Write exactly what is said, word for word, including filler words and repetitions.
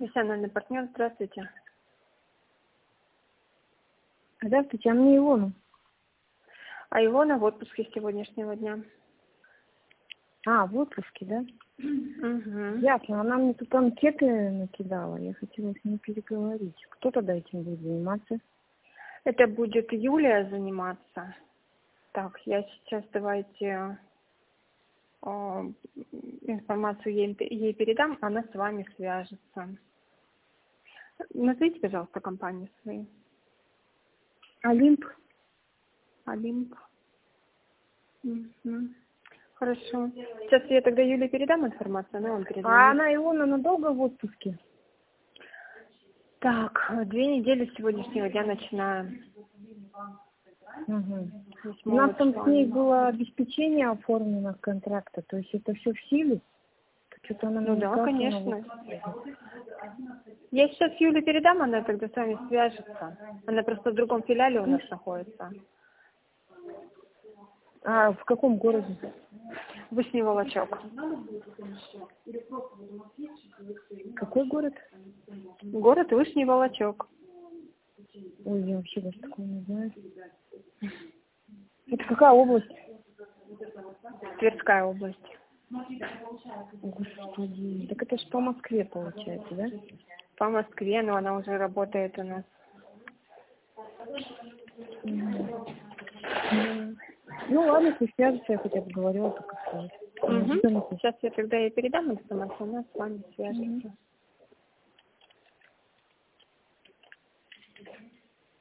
Профессиональный партнер, здравствуйте. Здравствуйте, а мне Илона. А Илона в отпуске с сегодняшнего дня. А, в отпуске, да? Угу. Ясно, она мне тут анкеты накидала, я хотела с ней переговорить. Кто тогда этим будет заниматься? Это будет Юлия заниматься. Так, я сейчас давайте э, информацию ей, ей передам, она с вами свяжется. Назовите, пожалуйста, компанию свою. Олимп. Олимп. Угу. Хорошо. Сейчас я тогда Юле передам информацию, она вам перезвонит. А она, Илона, надолго в отпуске? Так, две недели с сегодняшнего дня начинаем. Угу. У нас там с ней было обеспечение оформлено контракта, то есть это все в силе? Что-то она Ну да, конечно. Я сейчас Юле передам, она тогда с вами свяжется. Она просто в другом филиале у нас находится. А в каком городе? Вышний Волочок. Какой город? Город Вышний Волочок. Ой, я вообще даже такого не знаю. Это какая область? Тверская область. Господи, так это же по Москве получается, да? По Москве, но она уже работает у нас. Mm. Mm. Ну ладно, пусть свяжется, я хотя бы говорила, только сказать. Угу. Сейчас я тогда ей передам информацию, она с вами свяжется. Mm-hmm.